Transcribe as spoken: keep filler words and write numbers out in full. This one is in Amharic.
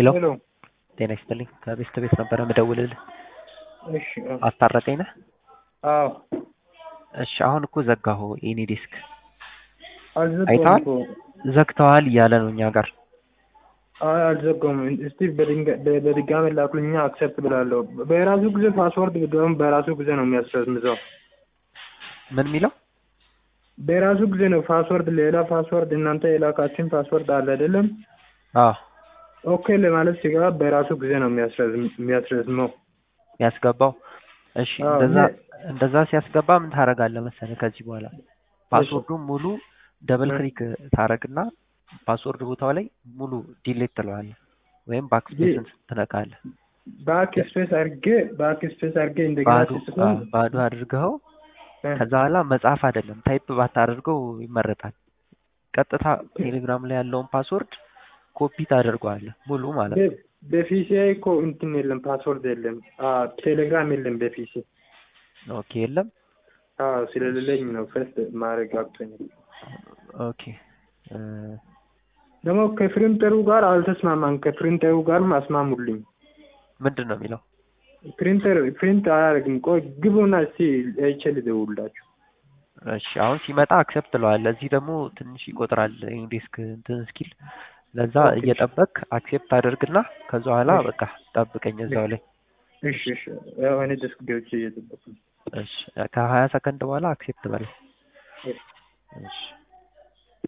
ሄሎ ሄሎ ጤና ይስጥልኝ። ከቤስት ቤት ነበረ ምደውልልህ። እሺ አዎ አስታረቀኝ ነህ? አዎ እሺ አሁን እኮ ዘጋሁ ኤኒ ዲስክ አልዘጋውም አይተዋል? እኮ ዘግተዋል እያለ ነው እኛ ጋር። አይ አልዘጋውም። እስቲ በድንጋ- በ- በድጋሚ ላኩልኛ አክሰፕት ብላለሁ። በራሱ ጊዜ ፓስወርድ ቢገባም በራሱ ጊዜ ነው የሚያስረዝምዘው። ምን የሚለው? በራሱ ጊዜ ነው ፓስወርድ፣ ሌላ ፓስወርድ እናንተ የላካችን ፓስወርድ አለ አይደለም? አዎ ኦኬ ለማለት ሲገባ በራሱ ጊዜ ነው የሚያስረዝም የሚያስረዝመው። ያስገባው። እሺ አዎ እንደዛ እኔ- እንደዛ ሲያስገባ ምን ታደርጋለህ መሰለህ? ከዚህ በኋላ ፓስወርዱን ሙሉ ደብል ክሊክ ታረግና ፓስወርድ ቦታው ላይ ሙሉ ዲሌት ትለዋለህ ወይም ባክስፔስን ትነካለህ። ባክ ስፔስ አድርጌ ባክ ስፔስ አድርጌ እንደገና ባዶ ስትጽፍ አዎ፣ ባዶ አድርገው እ ከዛ በኋላ መጻፍ አይደለም ታይፕ ባታደርገው ይመረጣል። ቀጥታ ቴሌግራም ላይ ያለውን ፓስወርድ ኮፒ ታደርገዋለህ ሙሉ ማለት ነው። በ- በፒሲ እኮ እንትን የለም ፓስወርድ የለም። አዎ ቴሌግራም የለም በፒሲ። ኦኬ የለም። አዎ ስለሌለኝ ነው ፈስት ማድረግ አቅቶኛል። ኦኬ እ ደግሞ ከፕሪንተሩ ጋር አልተስማማም። ከፕሪንተሩ ጋርም አስማሙልኝ። ምንድን ነው የሚለው? ፕሪንተር ፕሪንት አያደርግም። ቆይ ግቡና እስቲ አይቼ ልደውልላችሁ። እሺ አሁን ሲመጣ አክሰፕት ትለዋለህ። እዚህ ደግሞ ትንሽ ይቆጥራል ኢንዴስክ እንትን እስኪል ለዛ ኦኬ እየጠበቅ አክሴፕት አድርግና ከዛ በኋላ በቃ ጠብቀኝ እዛው ላይ። እሺ እሺ ያው እኔ ደስክ ገብቼ እየጠበኩ ነው። እሺ ከሀያ ሰከንድ በኋላ አክሴፕት በላይ። እሺ እሺ